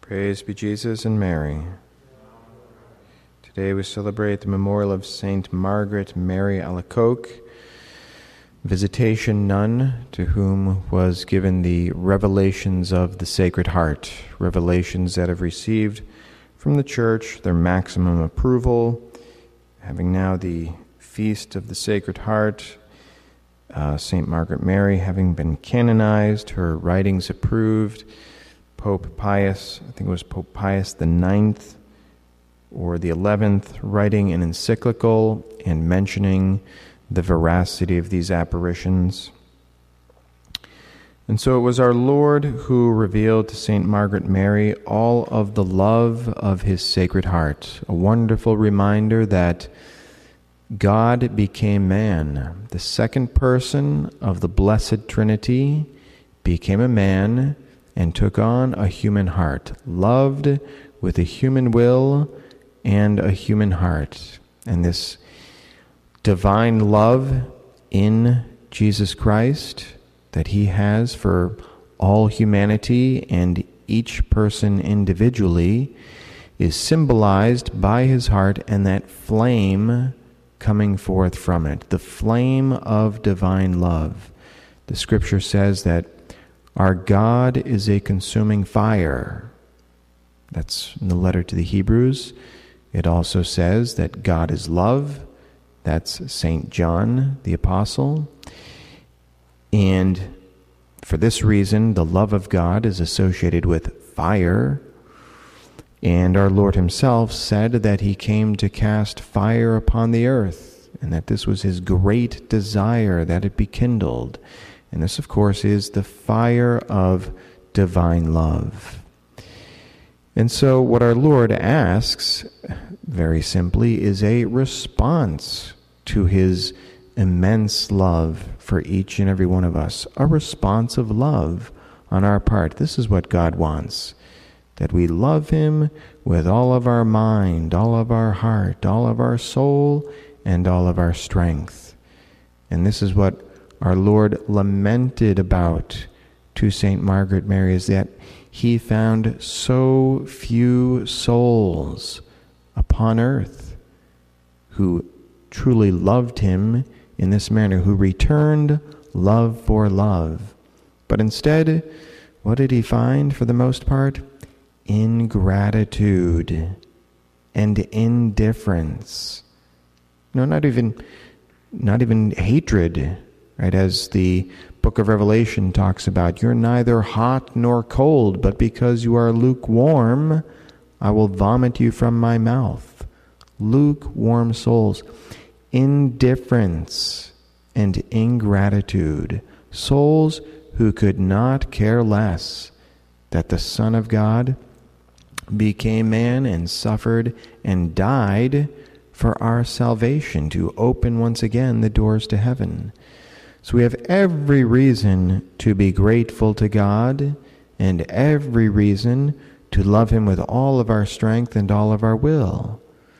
Praise be Jesus and Mary. Today we celebrate the memorial of Saint Margaret Mary Alacoque, Visitation nun, to whom was given the revelations of the Sacred Heart, revelations that have received from the Church their maximum approval, having now the Feast of the Sacred Heart, Saint Margaret Mary having been canonized, her writings approved. Pope Pius, I think it was Pope Pius the 9th or the 11th, writing an encyclical and mentioning the veracity of these apparitions. And so it was our Lord who revealed to Saint Margaret Mary all of the love of his Sacred Heart, a wonderful reminder that God became man. The second person of the Blessed Trinity became a man and took on a human heart, loved with a human will and a human heart. And this divine love in Jesus Christ that he has for all humanity and each person individually is symbolized by his heart and that flame coming forth from it, the flame of divine love. The scripture says that our God is a consuming fire. That's in the letter to the Hebrews. It also says that God is love. That's St. John the Apostle. And for this reason, the love of God is associated with fire. And our Lord himself said that he came to cast fire upon the earth, and that this was his great desire that it be kindled. And this, of course, is the fire of divine love. And so what our Lord asks, very simply, is a response to his immense love for each and every one of us, a response of love on our part. This is what God wants, that we love him with all of our mind, all of our heart, all of our soul, and all of our strength. And this is what our Lord lamented about to Saint Margaret Mary, is that he found so few souls upon earth who truly loved him in this manner, who returned love for love. But instead, what did he find for the most part? Ingratitude and indifference. No, not even hatred. Right, as the book of Revelation talks about, you're neither hot nor cold, but because you are lukewarm, I will vomit you from my mouth. Lukewarm souls. Indifference and ingratitude. Souls who could not care less that the Son of God became man and suffered and died for our salvation, to open once again the doors to heaven. So we have every reason to be grateful to God and every reason to love him with all of our strength and all of our will.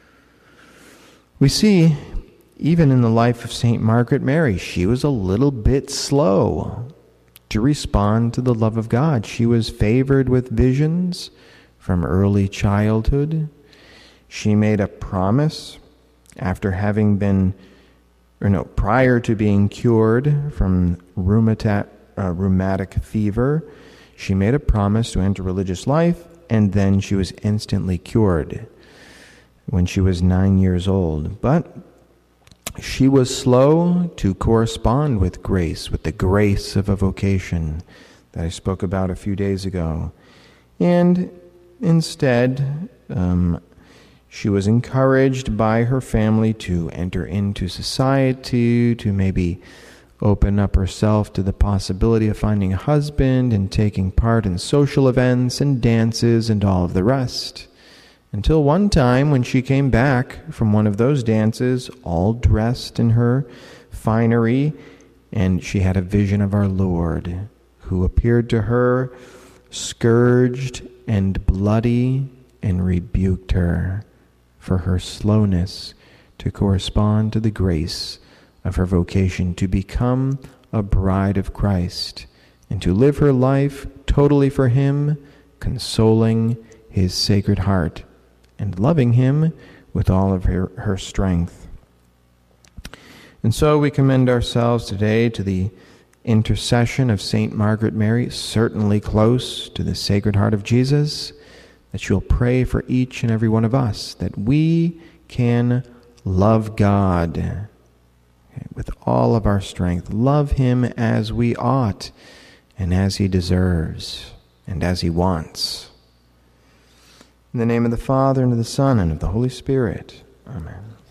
We see, even in the life of Saint Margaret Mary, she was a little bit slow to respond to the love of God. She was favored with visions from early childhood. She made a promise after having been prior to being cured from rheumatic fever. She made a promise to enter religious life, and then she was instantly cured when she was 9 years old. But she was slow to correspond with grace, with the grace of a vocation that I spoke about a few days ago. And instead, she was encouraged by her family to enter into society, to maybe open up herself to the possibility of finding a husband and taking part in social events and dances and all of the rest. Until one time when she came back from one of those dances, all dressed in her finery, and she had a vision of our Lord, who appeared to her scourged and bloody and rebuked her for her slowness to correspond to the grace of her vocation to become a bride of Christ and to live her life totally for him, consoling his Sacred Heart, and loving him with all of her strength. And so we commend ourselves today to the intercession of St. Margaret Mary, certainly close to the Sacred Heart of Jesus, that she'll pray for each and every one of us, that we can love God with all of our strength, love him as we ought and as he deserves and as he wants. In the name of the Father, and of the Son, and of the Holy Spirit. Amen.